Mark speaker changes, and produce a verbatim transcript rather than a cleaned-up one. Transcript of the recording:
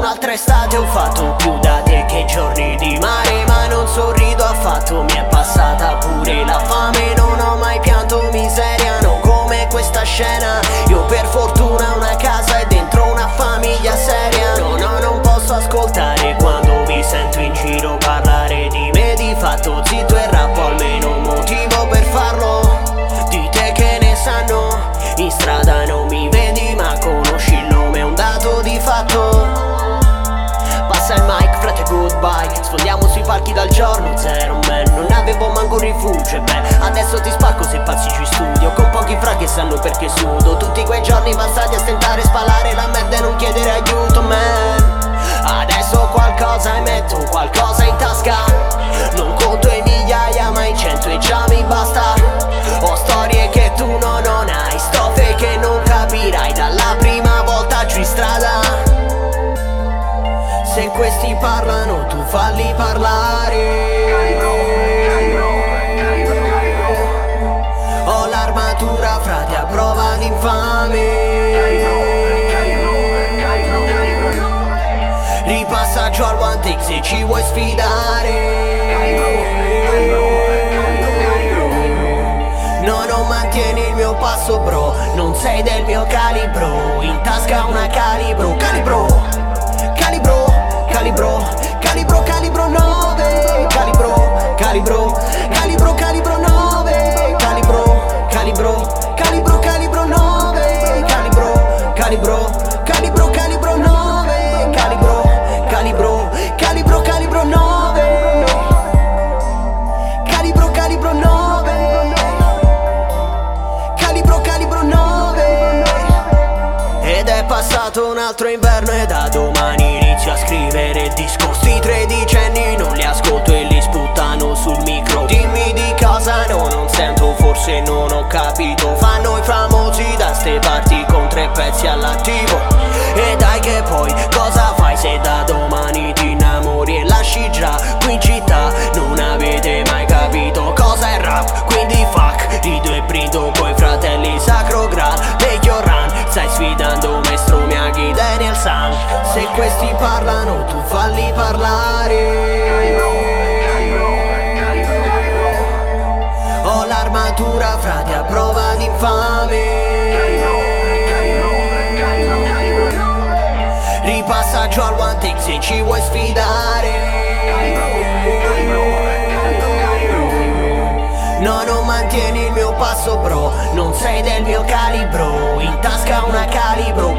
Speaker 1: un'altra estate, ho fatto più da te che giorni di mare, ma non sorrido affatto, mi è passata pure la fame. Non ho mai pianto miseria, non come questa scena. Io per fortuna ho una casa e dentro una famiglia seria. No, no, non posso ascoltare quando mi sento in giro parlare di me. Di fatto zitto e rappo, almeno un motivo per farlo. Di te che ne sanno, in strada non mi vedi ma conosci il nome, è un dato di fatto. Passa il mic, frate, goodbye. Sfondiamo sui palchi dal giorno zero, man. Non avevo manco un rifugio, e beh, adesso ti spacco se passi giù in studio. Con pochi fra che sanno perché sudo. Tutti quei giorni passati a stentare, spalare la merda e non chiedere aiuto, man. Adesso qualcosa emetto, qualcosa in tasca. Non conto i migliaia, ma i cento e già mi basta. Ho storie che tu no, non hai, storie che non capirai dalla prima volta giù in strada. Se questi parlano tu falli parlare. Ho l'armatura frate a prova d'infame. Ripassaggio al one take se ci vuoi sfidare. No, non mantieni il mio passo bro, non sei del mio calibro. In tasca una calibro, calibro, calibro, calibro, calibro, calibro nove. Calibro, calibro, calibro, calibro nove. Calibro, calibro, calibro, calibro nove. Calibro, calibro, calibro, calibro nove. Calibro, calibro, calibro, calibro nove. Calibro, calibro nove. Calibro, calibro nove. Ed è passato un altro inverno e da domani inizio a scrivere discorsi. Tredicenni non li ascolto e li sputtano sul micro. Dimmi di cosa no, non sento, forse non ho capito. Fanno i famosi da ste parti con tre pezzi all'attivo. E dai che poi cosa fai se da domani ti innamori e lasci già qui in città? Non avete mai capito cosa è rap, quindi fuck. Rido e brindo coi fratelli Sacro Graal. Make your run, stai sfidando Maestro Miyagi, Daniel San. Se questi parlano tu falli parlare. Ho l'armatura frate a prova d'infame. Ripassaggio al one take se ci vuoi sfidare. No, non mantieni il mio passo bro, non sei del mio calibro. In tasca una calibro,